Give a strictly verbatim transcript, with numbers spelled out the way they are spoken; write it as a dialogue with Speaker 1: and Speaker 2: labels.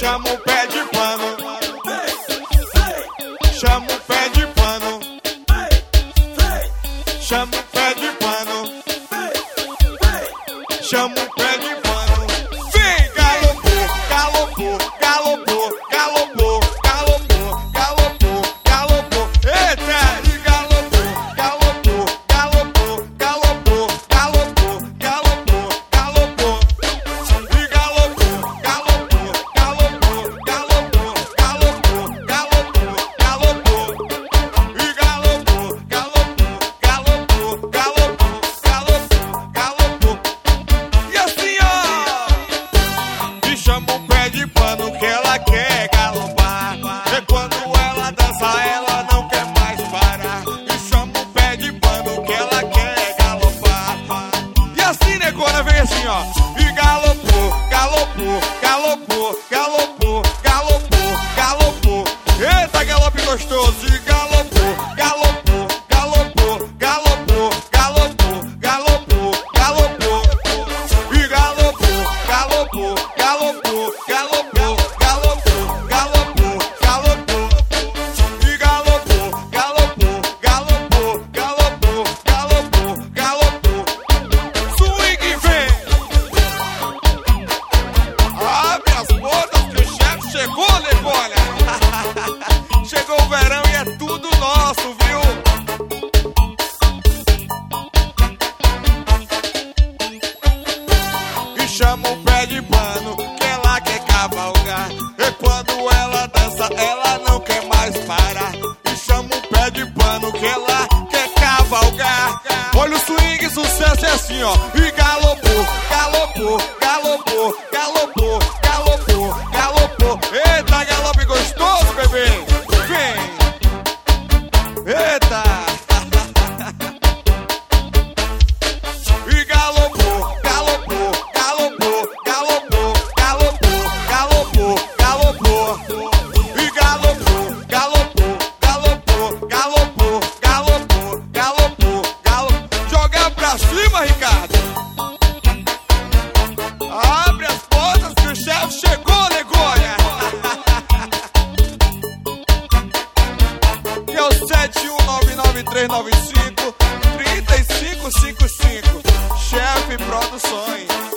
Speaker 1: chama o pé de pano, chama o pé de pano, chama o pé de pano, chama o pé de pano. Vem, galopou, galopou, galopou, galopou, galopou, galopou, galopou. Eita, e galopou, galopou, galopou, galopou, galopou, galopou, galopou. E galopou, galopou, galopou, galopou, galopou, galopou, galopou. E galopou, galopou, galopou, galopou, galopou, galopou. E assim, ó, e chama o pé de pano que ela quer galopar. E quando ela dança, ela não quer mais parar. E chama o pé de pano que ela quer galopar. E assim, negona, vem assim, ó. E galopou, galopou, galopou, galopou, galopou, galopou. Eita, galope gostoso. E galopou, galopou, galopou, galopou, galopou, galopou, galopou. E galopou, galopou, galopou, galopou, galopou, galopou, galopou. E galopou, galopou, galopou, galopou, galopou, galopou. Swing vem. Abre as portas que o chefe chegou, negolha. Chegou o verão e é tudo nosso, viu? E chama o pé de pano que ela quer cavalgar. E quando ela dança, ela não quer mais parar. E chama o pé de pano que ela quer cavalgar. Olha o swing, sucesso é assim, ó. E galopou, galopou, galopou, galopou, galopou, galopou. Eita, galope gostoso, bebê. Vem. Eita. E galopou, galopou, galopou, galopou, galopou, galopou, galopou. E galopou, galopou, galopou, galopou, galopou, galopou, galopou. Joga pra cima, Ricardo. Abre as portas que o chefe chegou, negolha. E é o sete um nove nove três nove cinco, três cinco cinco cinco. Chefe Produções.